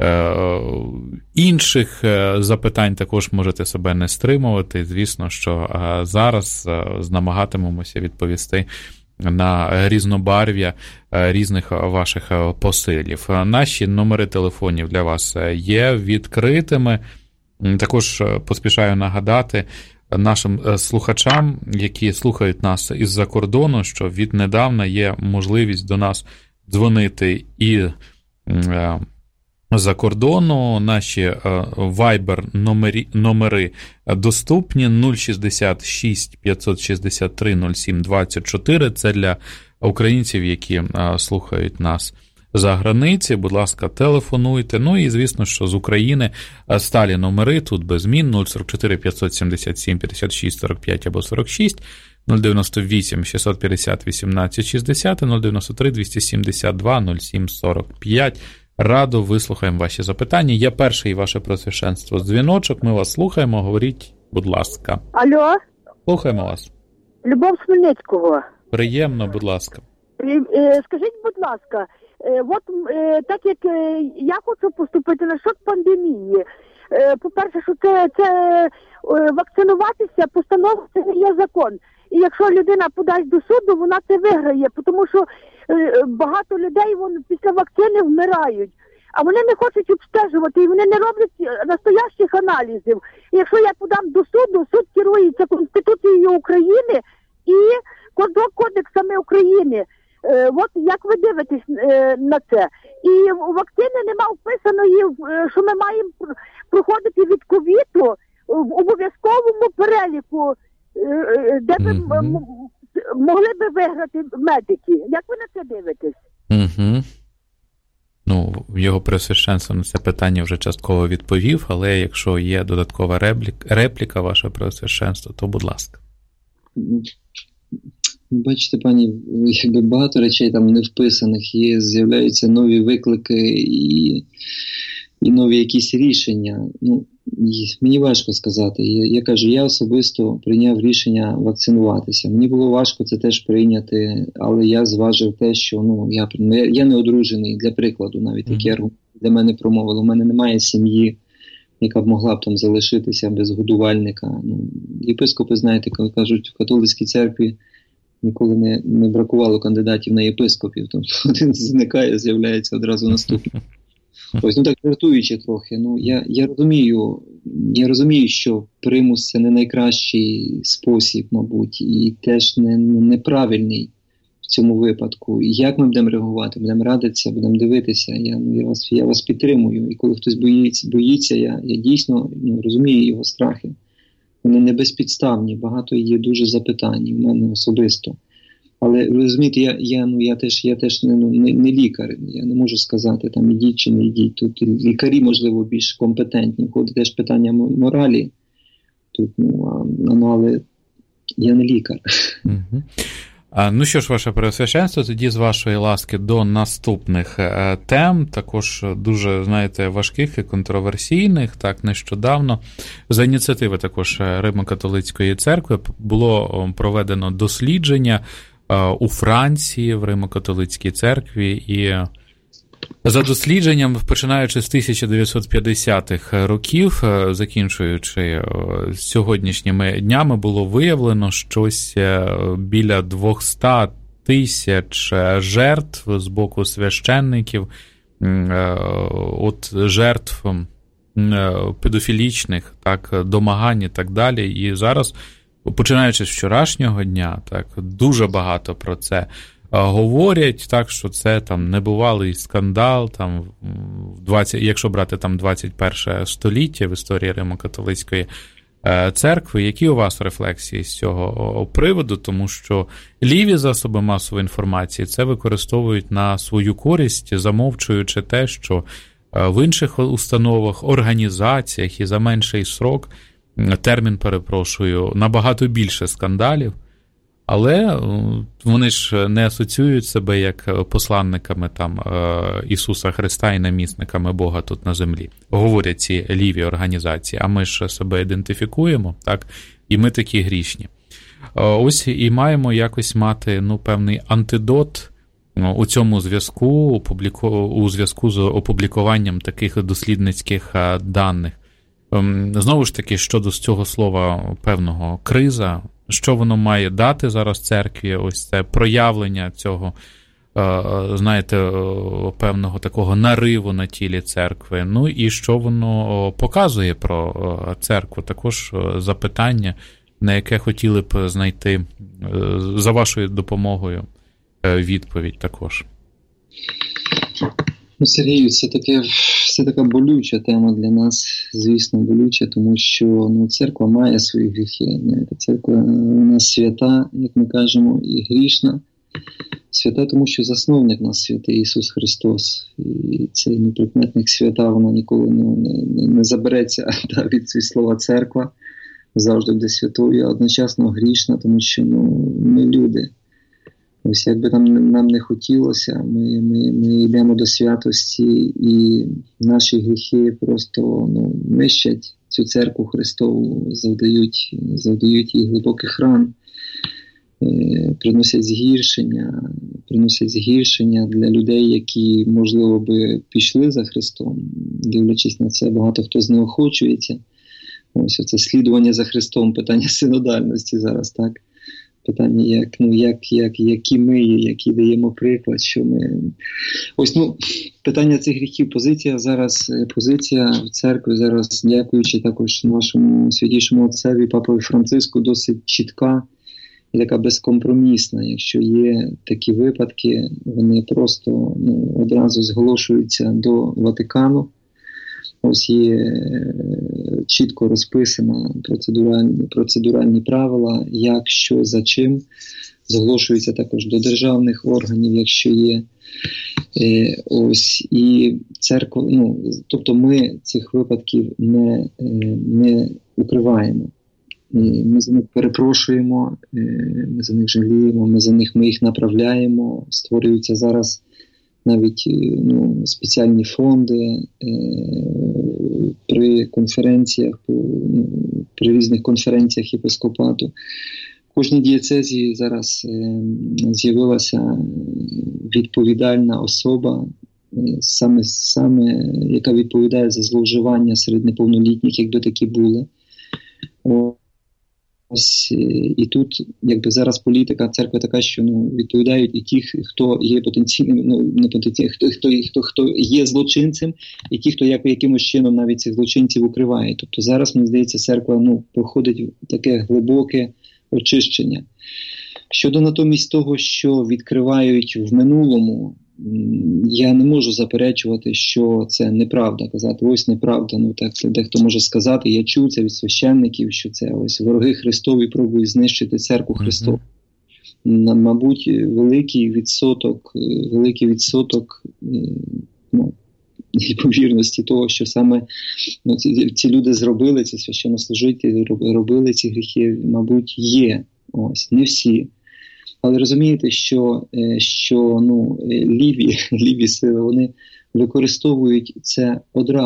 інших запитань також можете себе не стримувати. Звісно, що зараз намагатимемося відповісти на різнобарв'я різних ваших посилів. Наші номери телефонів для вас є відкритими. Також поспішаю нагадати нашим слухачам, які слухають нас із-за кордону, що віднедавна є можливість до нас дзвонити і за кордону. Наші Viber номери доступні 066 563 07 24. Це для українців, які слухають нас за границі. Будь ласка, телефонуйте. Ну і, звісно, що з України сталі номери тут без змін 044 577 56 45 або 46, 098 650 18 60 і 093 272 07 45. Радо вислухаємо ваші запитання. Є перший ваше просвященство дзвіночок. Ми вас слухаємо. Говоріть, будь ласка. Алло. Слухаємо вас. Любов з Хмельницького. Приємно, будь ласка. Скажіть, будь ласка, так як я хочу поступити насчет пандемії. По-перше, що це вакцинуватися, постанова це не є закон. І якщо людина подасть до суду, вона це виграє, тому що багато людей після вакцини вмирають, а вони не хочуть обстежувати, і вони не роблять настоящих аналізів. І якщо я подам до суду, суд керується Конституцією України і Кодексами України. От як ви дивитесь на це? І у вакцини нема вписаної, що ми маємо проходити від ковіду в обов'язковому би могли би виграти медики. Як ви на це дивитесь? Ну, його Преосвященство на це питання вже частково відповів, але якщо є додаткова репліка, ваше Преосвященство, то будь ласка. Бачите, пані, якби багато речей там не вписаних, з'являються нові виклики і нові якісь рішення. Ну, мені важко сказати. Я кажу, я особисто прийняв рішення вакцинуватися. Мені було важко це теж прийняти, але я зважив те, що я не одружений, для прикладу, навіть такі аргументи для мене промовили. У мене немає сім'ї, яка б могла б там залишитися без годувальника. Єпископи, знаєте, коли кажуть, в католицькій церкві ніколи не бракувало кандидатів на єпископів. Тобто один зникає, з'являється одразу наступний. Ось, так жартуючи трохи. Я розумію, що примус – це не найкращий спосіб, мабуть, і теж неправильний в цьому випадку. І як ми будемо реагувати? Будемо радитися, будемо дивитися. Я вас підтримую. І коли хтось боїться, я дійсно розумію його страхи. Вони не безпідставні, багато є дуже запитань в мене особисто. Але, розумієте, я теж не лікар, я не можу сказати, там, ідіть чи не ідіть. Тут лікарі, можливо, більш компетентні. Входить теж питання моралі. Тут, але я не лікар. Угу. Ну що ж, ваше Преосвященство, тоді з вашої ласки до наступних тем, також дуже, знаєте, важких і контроверсійних. Так, нещодавно за ініціативи також Римо-католицької церкви було проведено дослідження у Франції в Римо-католицькій церкві, і за дослідженням, починаючи з 1950-х років, закінчуючи сьогоднішніми днями, було виявлено щось біля 200 тисяч жертв з боку священників, от жертв педофілічних, так, домагань і так далі. І зараз, починаючи з вчорашнього дня, так, дуже багато про це говорять, так, що це там небувалий скандал, там, якщо брати там 21 століття в історії Римо-католицької церкви. Які у вас рефлексії з цього приводу? Тому що ліві засоби масової інформації це використовують на свою користь, замовчуючи те, що в інших установах, організаціях і за менший срок, набагато більше скандалів, але вони ж не асоціюють себе як посланниками там Ісуса Христа і намісниками Бога тут на землі. Говорять ці ліві організації, а ми ж себе ідентифікуємо, так, і ми такі грішні. Ось і маємо якось мати, певний антидот у цьому зв'язку, у зв'язку з опублікуванням таких дослідницьких даних. Знову ж таки, щодо цього слова певного криза, що воно має дати зараз церкві, ось це проявлення цього, знаєте, певного такого нариву на тілі церкви, і що воно показує про церкву, також запитання, на яке хотіли б знайти за вашою допомогою відповідь також. Сергію, це така болюча тема для нас, звісно, болюча, тому що церква має свої гріхи. Церква вона свята, як ми кажемо, і грішна. Свята, тому що засновник нас святий Ісус Христос. І цей неприкметник свята, вона ніколи не забереться від ці слова церква, завжди буде святою, а одночасно грішна, тому що ми люди. Ось якби нам не хотілося, ми йдемо до святості, і наші гріхи просто нищать цю церкву Христову, завдають їй глибоких ран, приносять згіршення для людей, які, можливо, би пішли за Христом. Дивлячись на це, багато хто знеохочується. Ось оце слідування за Христом, питання синодальності зараз, так? Питання, які ми є, які даємо приклад, що ми... Ось, питання цих гріхів, позиція в церкві зараз, дякуючи також нашому святішому отцеві, папові Франциску, досить чітка і така безкомпромісна. Якщо є такі випадки, вони просто одразу зголошуються до Ватикану. Ось є чітко розписано процедуральні правила, як, що, за чим. Зголошується також до державних органів, якщо є. Ось, і церква, тобто ми цих випадків не укриваємо. Ми за них перепрошуємо, ми за них жаліємо, ми їх направляємо. Створюються зараз навіть спеціальні фонди при конференціях, при різних конференціях єпископату. В кожній дієцезії зараз з'явилася відповідальна особа, саме яка відповідає за зловживання серед неповнолітніх, якби такі були. Ось, і тут якби зараз політика церкви така, що відповідають і ті, хто є потенційним, не потенційним, хто є злочинцем, і ті, хто якимось чином навіть цих злочинців укриває. Тобто зараз, мені здається, церква проходить таке глибоке очищення. Щодо натомість того, що відкривають в минулому, я не можу заперечувати, що це неправда. Казати, ось неправда, так дехто може сказати, я чув це від священників, що це ось вороги Христові пробують знищити церкву Христову. Мабуть, великий відсоток ймовірності того, що саме ці люди зробили, ці священнослужителі робили ці гріхи, мабуть, є. Ось, не всі. Але розумієте, що ліві сили, вони використовують це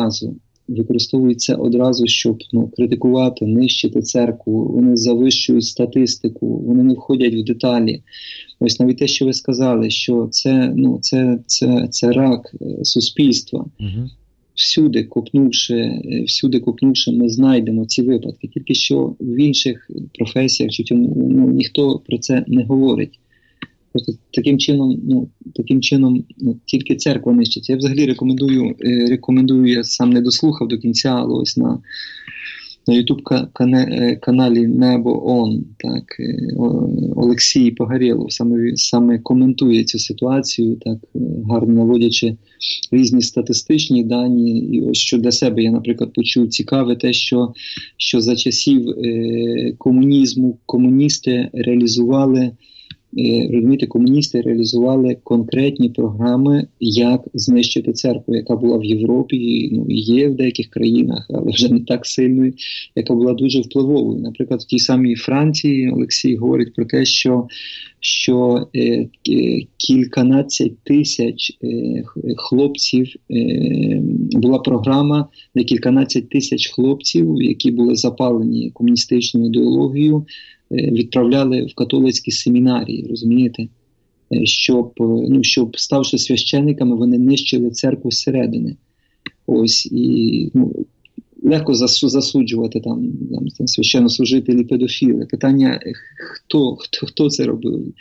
одразу, щоб критикувати, нищити церкву, вони завищують статистику, вони не входять в деталі. Ось навіть те, що ви сказали, що це рак суспільства. Всюди копнувши, ми знайдемо ці випадки. Тільки що в інших професіях ніхто про це не говорить. Просто таким чином тільки церква нищиться. Я взагалі рекомендую, я сам не дослухав до кінця, але ось на YouTube-каналі Небо ОН, так, Олексій Погорєлов саме коментує цю ситуацію, так, гарно наводячи різні статистичні дані. І ось що для себе я, наприклад, почув цікаве те, що за часів комунізму комуністи реалізували конкретні програми, як знищити церкву, яка була в Європі, є в деяких країнах, але вже не так сильною, яка була дуже впливовою. Наприклад, в тій самій Франції Олексій говорить про те, що кільканадцять тисяч хлопців, була програма, де кільканадцять тисяч хлопців, які були запалені комуністичною ідеологією, відправляли в католицькі семінарії, розумієте? Щоб ставши священниками, вони нищили церкву зсередини. Ось, і легко засуджувати там священнослужителі, педофіли. Питання, хто це робив?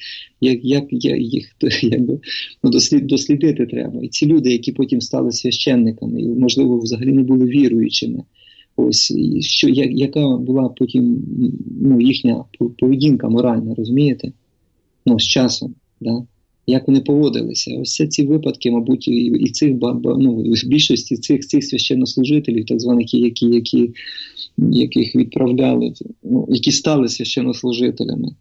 Дослідити треба. І ці люди, які потім стали священниками, і, можливо, взагалі не були віруючими. Ось, яка була потім їхня поведінка моральна, розумієте? З часом, да? Як вони поводилися. Ось ці випадки, мабуть, і цих в більшості цих священнослужителів, так званих, яких відправляли, які стали священнослужителями.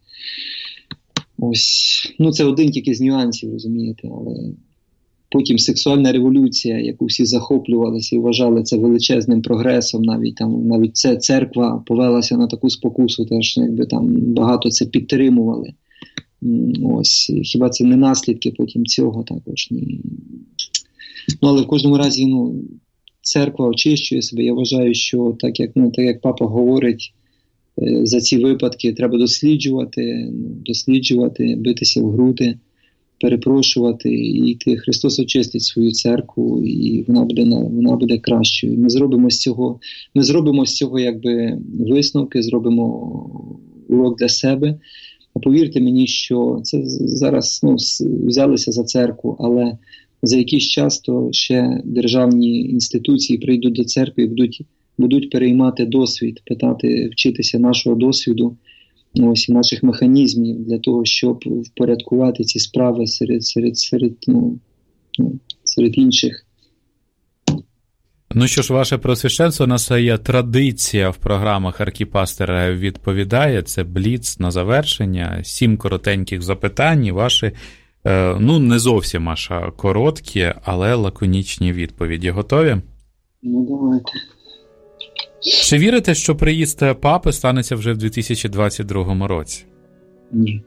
Ось, це один тільки з нюансів, розумієте, але потім сексуальна революція, яку всі захоплювалися і вважали це величезним прогресом, навіть церква повелася на таку спокусу, теж багато це підтримували. Ось, хіба це не наслідки потім цього також? Ні. Але в кожному разі, церква очищує себе. Я вважаю, що так як папа говорить, за ці випадки треба досліджувати, битися в груди, перепрошувати і йти. Христос очистить свою церкву, і вона буде кращою. Ми зробимо з цього якби висновки, зробимо урок для себе. А повірте мені, що це зараз взялися за церкву, але за якийсь час то ще державні інституції прийдуть до церкви і будуть переймати досвід, вчитися нашого досвіду, ось, і наших механізмів для того, щоб впорядкувати ці справи серед інших. Ну що ж, ваше Преосвященство, у нас є традиція в програмах «Аркіпастер відповідає», це бліц на завершення, 7 коротеньких запитань, ваші, ну не зовсім аж короткі, але лаконічні відповіді. Готові? Ну, давайте. Чи вірите, що приїзд папи станеться вже в 2022 році? Ні.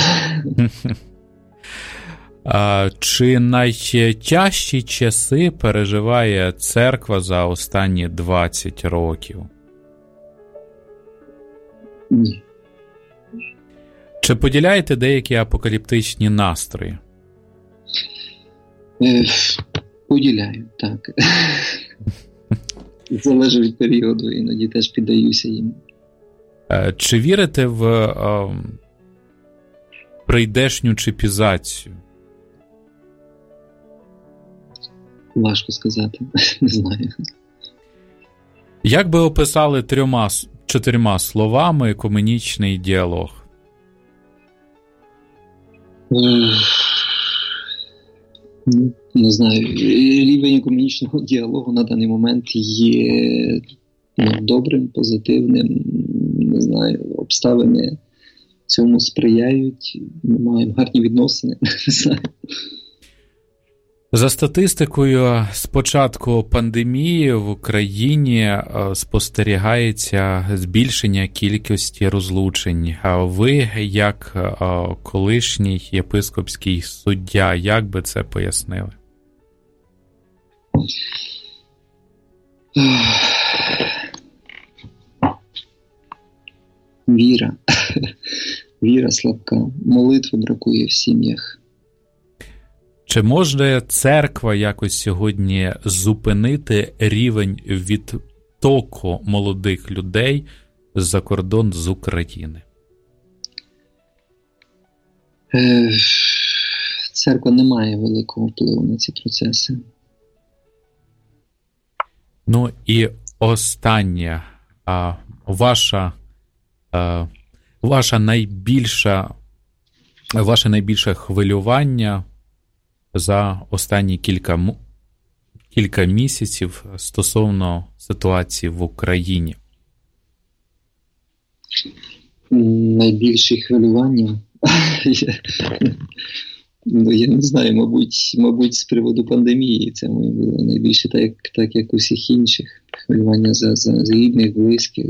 Чи найтяжчі часи переживає церква за останні 20 років? Ні. Чи поділяєте деякі апокаліптичні настрої? Поділяю, так. Залежить від періоду, іноді теж піддаюся їм. Чи вірите в прийдешню чіпізацію? Важко сказати, не знаю. Як би описали 3-4 словами екуменічний діалог? Не знаю, рівень екуменічного діалогу на даний момент є добрим, позитивним, не знаю, обставини цьому сприяють, ми маємо гарні відносини, не знаю. За статистикою, з початку пандемії в Україні спостерігається збільшення кількості розлучень. А ви, як колишній єпископський суддя, як би це пояснили? Віра. Віра слабка. Молитви бракує в сім'ях. Чи може церква якось сьогодні зупинити рівень відтоку молодих людей за кордон з України? Церква не має великого впливу на ці процеси. Ну і останнє. Ваше найбільше хвилювання за останні кілька місяців стосовно ситуації в Україні? Найбільше хвилювання? Я не знаю, мабуть, з приводу пандемії. Це моє було найбільше, так як усіх інших. Хвилювання за рідних, близьких,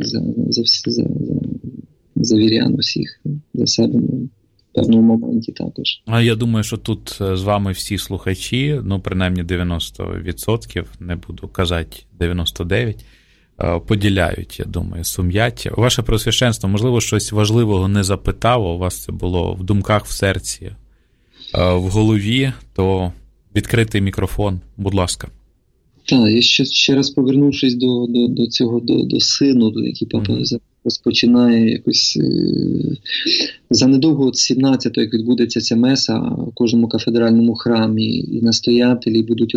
за вірян усіх, за себе. В певному моменті також. А я думаю, що тут з вами всі слухачі, ну, принаймні 90%, не буду казати 99%, поділяють, я думаю, сум'яття. Ваше Преосвященство, можливо, щось важливого не запитав, у вас це було в думках, в серці, в голові, то відкритий мікрофон, будь ласка. Так, я ще раз повернувшись до цього, до синоду, який папа розпочинає якось занедовго от 17-го, як відбудеться ця меса в кожному кафедральному храмі, і настоятелі будуть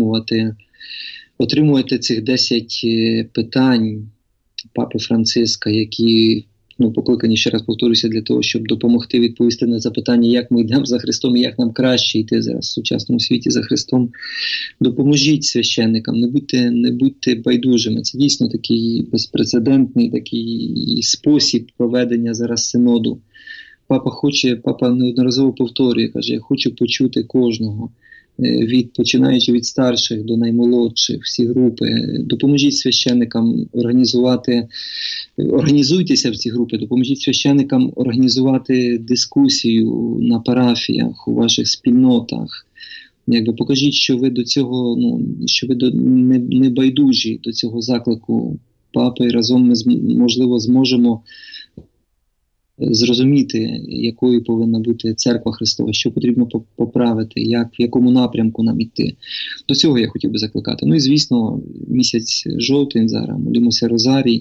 отримувати цих 10 питань папи Франциска, які покликані, ще раз повторюся, для того, щоб допомогти відповісти на запитання, як ми йдемо за Христом і як нам краще йти зараз в сучасному світі за Христом. Допоможіть священникам, не будьте байдужими. Це дійсно такий безпрецедентний такий спосіб проведення зараз синоду. Папа неодноразово повторює, каже, я хочу почути кожного, починаючи від старших до наймолодших, всі групи. Допоможіть священникам організуйтеся в ці групи, допоможіть священникам організувати дискусію на парафіях, у ваших спільнотах. Покажіть, що ви до цього, що ви не байдужі до цього заклику папи, і разом ми, можливо, зможемо зрозуміти, якою повинна бути церква Христова, що потрібно поправити, в якому напрямку нам йти. До цього я хотів би закликати. Ну і, звісно, місяць жовтень зараз, молімося розарій.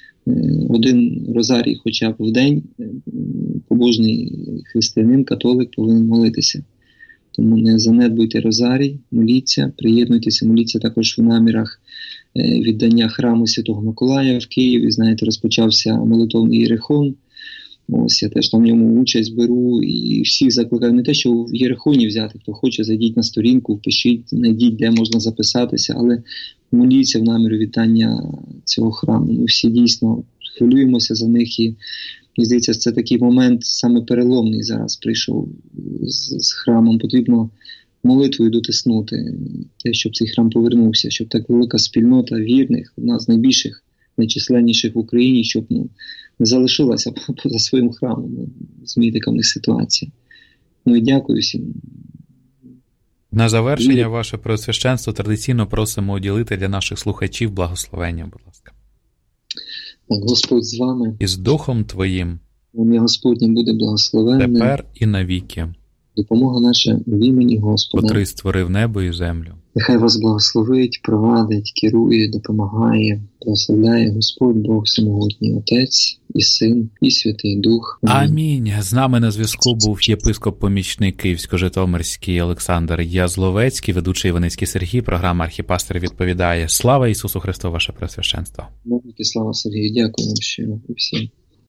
Один розарій хоча б в день побожний християнин, католик повинен молитися. Тому не занедбуйте розарій, моліться, приєднуйтеся, моліться також в намірах віддання храму Святого Миколая в Києві. Знаєте, розпочався молитовний єрихон. Ось я теж там в ньому участь беру і всіх закликаю, не те, що в єрихоні взяти, хто хоче, зайдіть на сторінку, впишіть, знайдіть, де можна записатися, але моліться в наміру вітання цього храму. Ми всі дійсно хвилюємося за них, і мені здається, це такий момент саме переломний зараз прийшов з храмом. Потрібно молитвою дотиснути те, щоб цей храм повернувся, щоб так велика спільнота вірних, одна з найбільших, найчисленніших в Україні, щоб не залишилася поза своїм храмом. Розумієте, яка в них ситуація. Ну і дякую всім. На завершення, ваше Преосвященство, традиційно просимо уділити для наших слухачів благословення, будь ласка. Так, Господь з вами. І з Духом Твоїм. Ім'я Господнє буде благословенне. Тепер і навіки. Допомога наша в імені Господа. Котрий створив небо і землю. Нехай вас благословить, провадить, керує, допомагає, благословляє Господь Бог Всемогутній, Отець і Син, і Святий Дух. Амінь. З нами на зв'язку був єпископ-помічник Київсько-Житомирський Олександр Язловецький, ведучий Іваницький Сергій, програма «Архіпастир відповідає». Слава Ісусу Христу, ваше Преосвященство. Слава Сергію, дякую вам щиро всім.